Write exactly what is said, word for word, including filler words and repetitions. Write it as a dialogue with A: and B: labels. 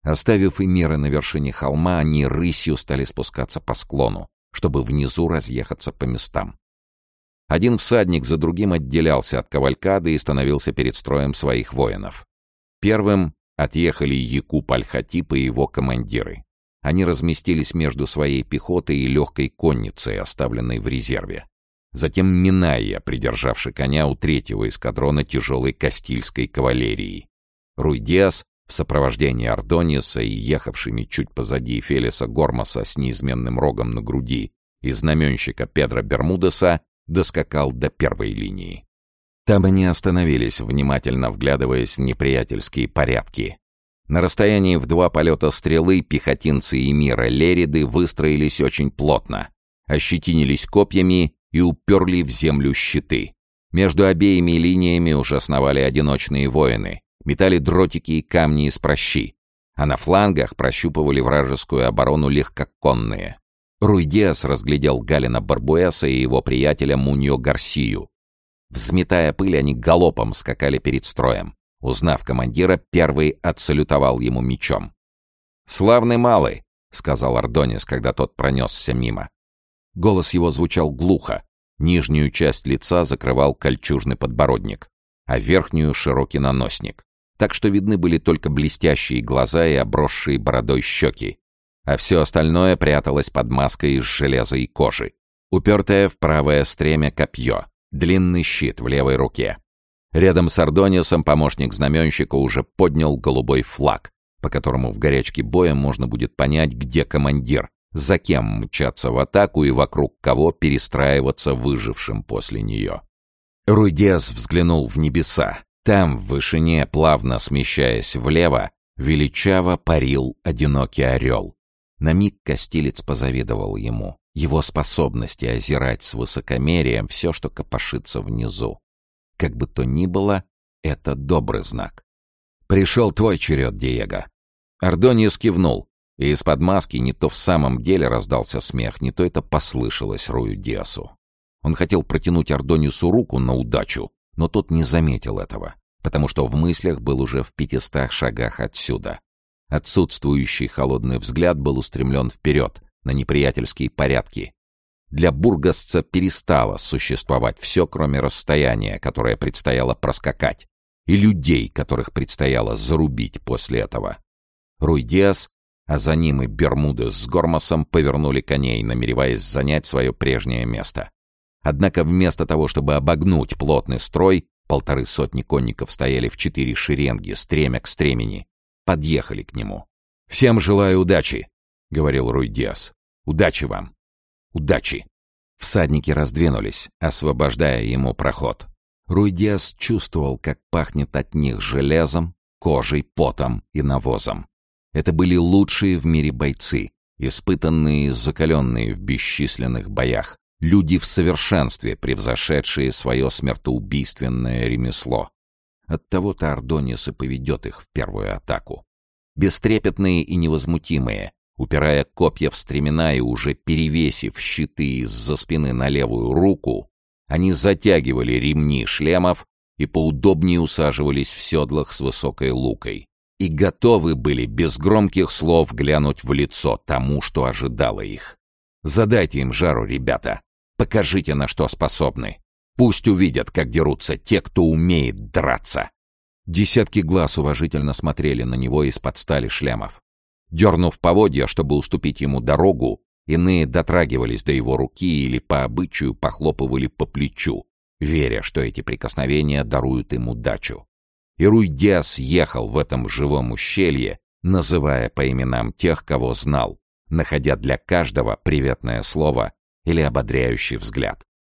A: Оставив эмира на вершине холма, они рысью стали спускаться по склону, чтобы внизу разъехаться по местам. Один всадник за другим отделялся от кавалькады и становился перед строем своих воинов. Первым отъехали Якуб аль-Хатиб и его командиры. Они разместились между своей пехотой и легкой конницей, оставленной в резерве. Затем Минайя, придержавший коня у третьего эскадрона тяжелой кастильской кавалерии. Руй-Диас в сопровождении Ордониеса и ехавшими чуть позади Фелиса Гормаса с неизменным рогом на груди и знаменщика Педро Бермудеса доскакал до первой линии. Там они остановились, внимательно вглядываясь в неприятельские порядки. На расстоянии в два полета стрелы пехотинцы эмира Лериды выстроились очень плотно, ощетинились копьями и уперли в землю щиты. Между обеими линиями уже сновали одиночные воины, метали дротики и камни из пращи, а на флангах прощупывали вражескую оборону легкоконные. Руй-Диас разглядел Галина Барбуэса и его приятеля Муньо Гарсию. Взметая пыль, они галопом скакали перед строем. Узнав командира, первый отсалютовал ему мечом. «Славный малый», — сказал Ордонис, когда тот пронесся мимо. Голос его звучал глухо. Нижнюю часть лица закрывал кольчужный подбородник, а верхнюю — широкий наносник. Так что видны были только блестящие глаза и обросшие бородой щеки, а все остальное пряталось под маской из железа и кожи. Упертое в правое стремя копье, длинный щит в левой руке. Рядом с Ордонисом помощник знаменщика уже поднял голубой флаг, по которому в горячке боя можно будет понять, где командир, за кем мчаться в атаку и вокруг кого перестраиваться выжившим после нее. Руй-Диас взглянул в небеса. Там, в вышине, плавно смещаясь влево, величаво парил одинокий орел. На миг кастилец позавидовал ему, его способности озирать с высокомерием все, что копошится внизу. Как бы то ни было, это добрый знак. «Пришел твой черед, Диего». Ордониес кивнул, и из-под маски не то в самом деле раздался смех, не то это послышалось Руй-Диасу. Он хотел протянуть Ордонису руку на удачу, но тот не заметил этого, потому что в мыслях был уже в пятистах шагах отсюда. Отсутствующий холодный взгляд был устремлен вперед, на неприятельские порядки. Для бургасца перестало существовать все, кроме расстояния, которое предстояло проскакать, и людей, которых предстояло зарубить после этого. Руй-Диас, а за ним и Бермудес с Гормасом повернули коней, намереваясь занять свое прежнее место. Однако вместо того, чтобы обогнуть плотный строй, полторы сотни конников стояли в четыре шеренги, стремя к стремени, подъехали к нему. «Всем желаю удачи», — говорил Руй-Диас. «Удачи вам! Удачи!» Всадники раздвинулись, освобождая ему проход. Руй-Диас чувствовал, как пахнет от них железом, кожей, потом и навозом. Это были лучшие в мире бойцы, испытанные и закаленные в бесчисленных боях. Люди в совершенстве, превзошедшие свое смертоубийственное ремесло. Оттого-то Ордониес и поведет их в первую атаку. Бестрепетные и невозмутимые, упирая копья в стремена и уже перевесив щиты из-за спины на левую руку, они затягивали ремни шлемов и поудобнее усаживались в седлах с высокой лукой. И готовы были без громких слов глянуть в лицо тому, что ожидало их. Задайте им жару, ребята. Покажите, на что способны. Пусть увидят, как дерутся те, кто умеет драться. Десятки глаз уважительно смотрели на него из-под стали шлемов. Дернув поводья, чтобы уступить ему дорогу, иные дотрагивались до его руки или по обычаю похлопывали по плечу, веря, что эти прикосновения даруют им удачу. И Руй-Диас ехал в этом живом ущелье, называя по именам тех, кого знал, находя для каждого приветное слово или ободряющий взгляд.